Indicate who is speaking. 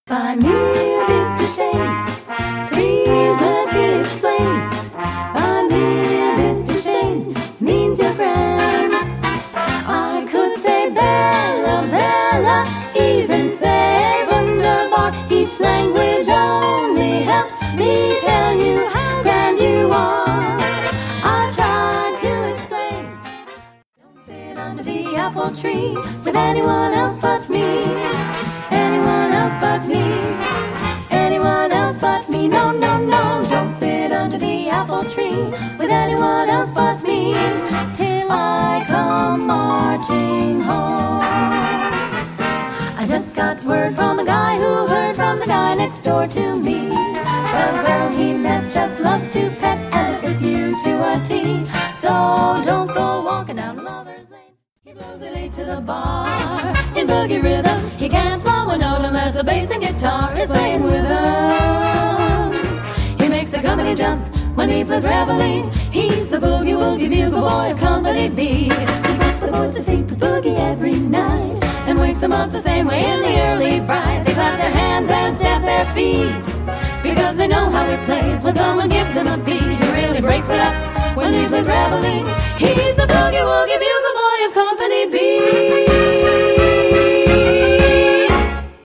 Speaker 1: Buy me a Mr. Shane, please let me explain. Buy me a Mr. Shane means your friend. I could say Bella, Bella, even say wunderbar. Each language only helps me tell you how grand you are. I've tried to explain. Don't sit under the apple tree with anyone else but me. Anyone else but me. Anyone else but me. No, no, no. Don't sit under the apple tree with anyone else but me till I come marching home. I just got word from a guy who heard from the guy next door to me. The girl he met just loves to pet and fits you to a T. So don't go walking down Lover's Lane. He blows it 8 to the bar in boogie rhythm. He can't blow a note unless a bass and guitar is playing with him. He makes the company jump when he plays reveille. He's the boogie woogie bugle boy of Company B. He puts the boys to sleep with boogie every night and wakes them up the same way in the early bright. They clap their hands and stamp their feet because they know how he plays. When someone gives him a beat, he really breaks it up when he plays reveille. He's the boogie woogie bugle boy of Company B.